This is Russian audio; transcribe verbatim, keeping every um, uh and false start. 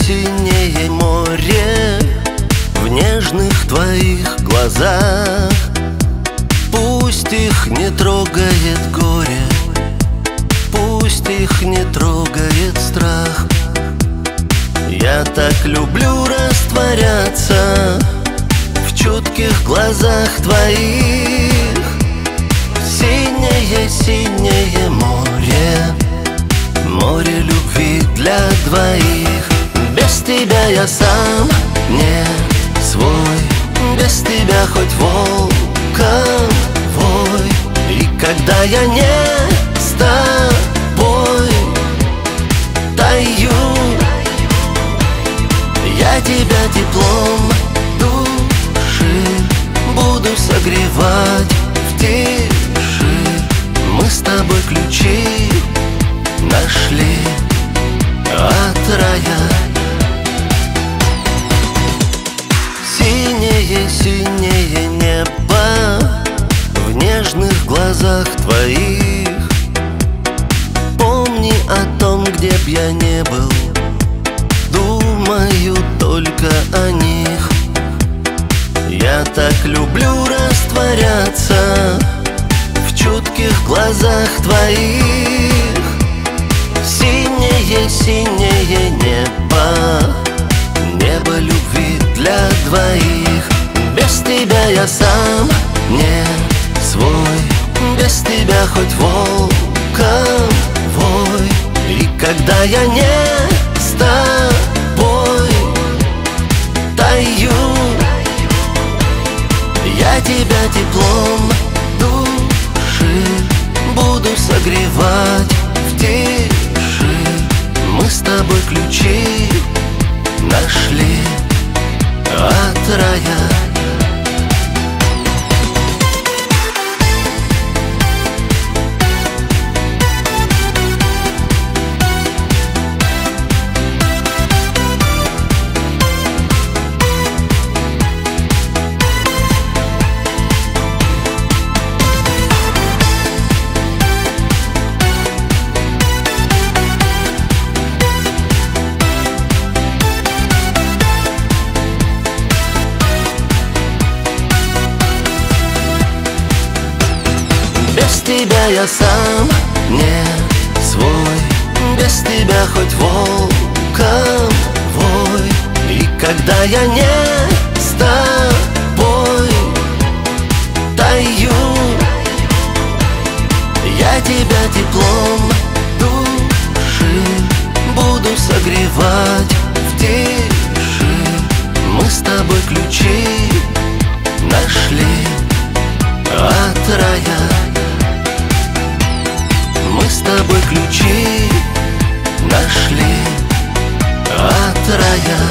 синее море в нежных твоих глазах. Пусть их не трогает горе, пусть их не трогает страх. Я так люблю растворяться в чутких глазах твоих. Синее, синее море, море любви для двоих. Без тебя я сам не свой, без тебя хоть волком вой. И когда я не с тобой таю, я тебя теплом души буду согревать в тиши. Мы с тобой ключи нашли от рая. Синее, синее небо в нежных глазах твоих. Помни о том, где б я не был, думаю только о них. Я так люблю растворяться в чутких глазах твоих. Синее, синее небо, небо любви для двоих. Без тебя я сам не свой, без тебя хоть волком вой. И когда я не с тобой таю, я тебя теплом души буду согревать в тиши. Мы с тобой ключи нашли от рая. Без тебя я сам не свой, без тебя хоть волком вой. И когда я не с тобой таю, я тебя теплом души буду согревать в тиши. Мы с тобой ключи нашли от рая. Мы с тобой ключи нашли от рая.